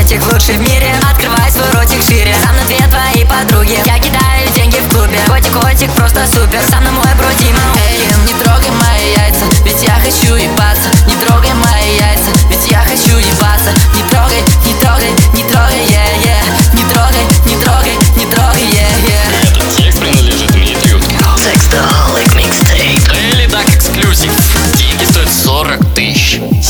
котик лучший в мире. Открывай свой ротик шире, со мной две твои подруги. Я кидаю деньги в клубе, котик, котик просто супер. Со мной мой бро Дима. Эй, не трогай мои яйца, ведь я хочу ебаться. Не трогай мои яйца, ведь я хочу ебаться. Не трогай, не трогай, не трогай, yeah. Не трогай, не трогай, не трогай, yeah. Этот текст принадлежит Дмитрию Уткину. Sexaholic Mixtape. Daily Duck эксклюзив. Деньги стоят 40 тысяч.